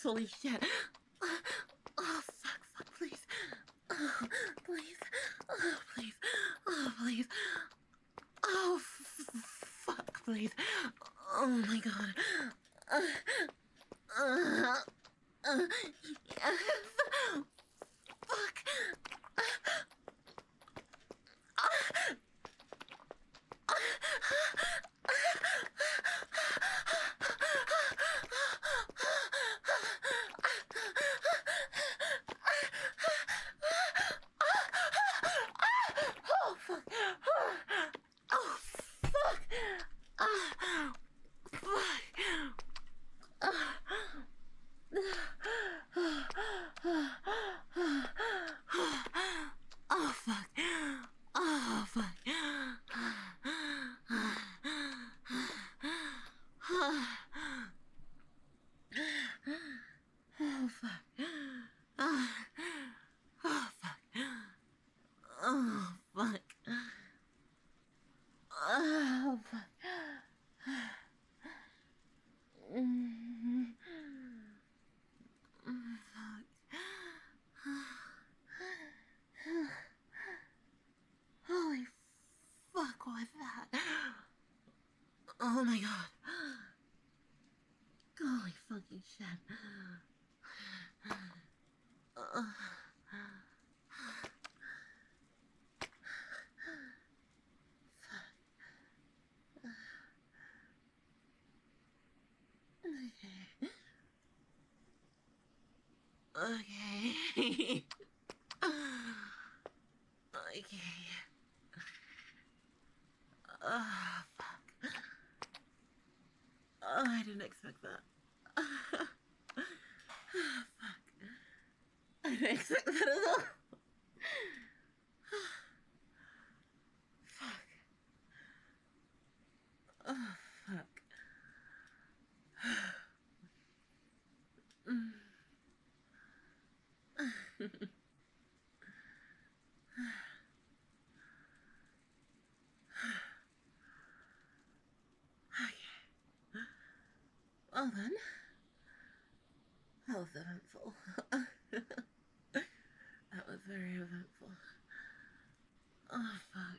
Holy shit. Oh, fuck, please. Oh, please. Oh, please. Oh, please. Oh, fuck, please. Oh my god. Yes. Fuck. Oh, fuck. Oh, fuck. Oh, fuck. Oh, fuck. Oh, fuck. Oh, fuck. Oh, fuck. Oh, fuck. Holy fuck was that? Oh my god. Holy fucking shit. Okay. Okay. Oh, fuck. Oh, I didn't expect that. Fuck. I didn't expect that at all. Fuck. Oh, fuck. Okay. Well then. That was eventful. That was very eventful. Oh, fuck.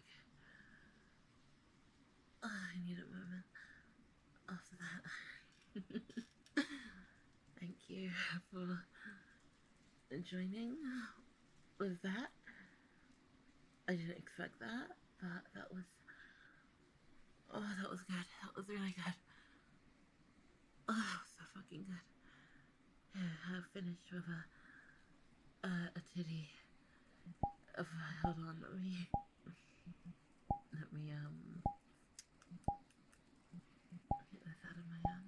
Oh, I need a moment after that. Thank you for joining with that. I didn't expect that, but that was... Oh, that was good. That was really good. Oh, so fucking good. Yeah, I finished with a titty. Hold on, let me get this out of my hand.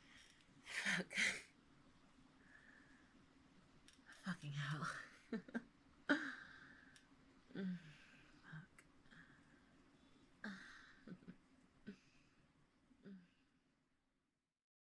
Fuck. Fucking hell.